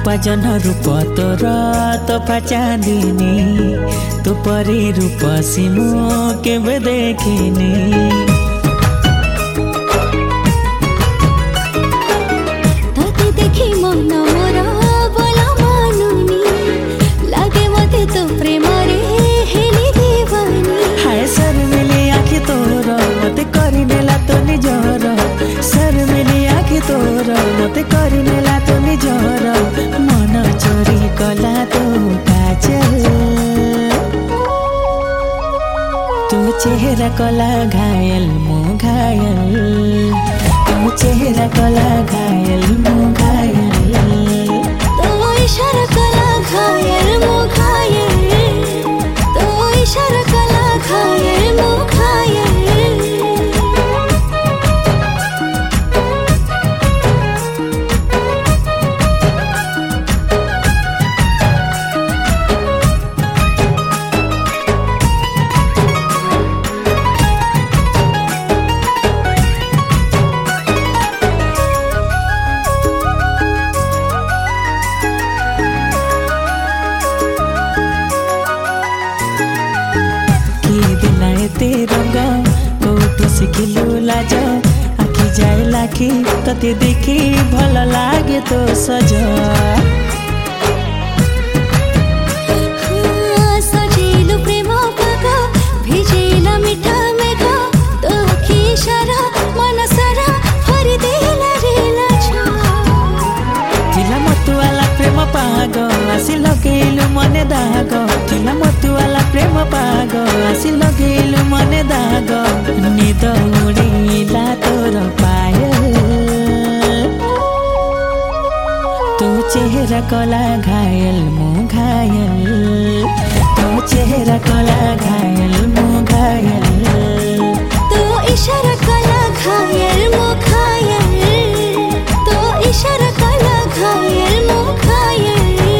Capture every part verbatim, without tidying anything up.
रूपाजन रूप तोर तोफा चांदिनी तो परी रूप सिमु केबे देखिनी। तोते देखी मन मोर बोल मानुनी लागे मते तो प्रेम रे हेली दीवानी। हाय सर मिली आखि तोर मते करी नेला तो निजर सर मिली आखि तोर मते करी नेला तो निजर मन चोरी कला तो काजल तू चेहरा कला घायल मु घायल तू चेहरा कला घायल मु घायल तो इशारा कला घायल मु घायल तो इशारा कला घायल मु घायल। ते रंग कोठू शिखिलु लाज आखि जाए लाखी तते देखी भल लागे तो सज। सजेलु प्रेम पाग भिजेला मिठा मेघ तो आखि इशारा मन सारा भरि देला रे लाज। थिला मतुवाला प्रेम पाग आसी लगेलु मने दाग थिला मतुवाला प्रेम पाग आसी लगेलु मने दाग निद उड़ेला तोर पायल तू चेहरा कला घायल मु घायल तू चेहरा कला घायल मु घायल तो इशारा कला घायल मु घायल तो इशारा कला घायल मु घायल।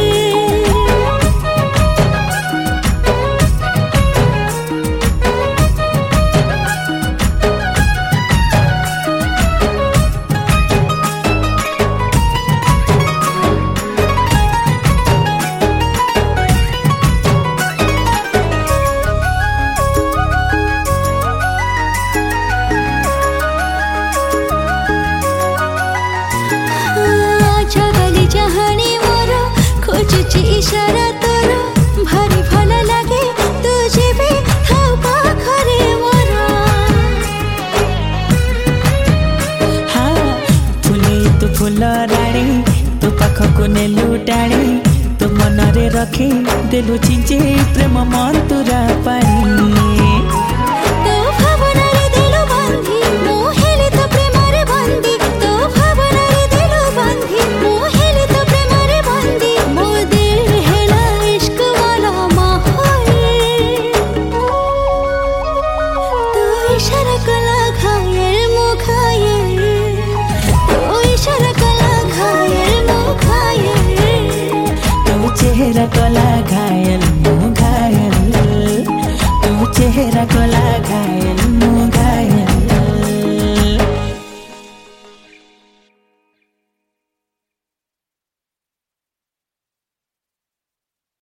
इशारा तोर भारी भल लागे तू जेबे थाउ पाखरे मोर। हाँ फुले तू फुल राणी तू पाखको नेलु टाणी तू मनरे रखी देलु चिंचे प्रेम मंतुरा पानी। तो भावनारे देलु बांधी मो हेले तो प्रेमरे बंदी तो भावनारे देलु बांधी मो हेले तो प्रेमरे बंदी मो दिल हेला इश्क वाला माहौल। तो इशारा कला घायल मो घायल तो इशारा कला घायल मो घायल तू चेहरा कला घायल मु घायल तू चेहरा कला घायल।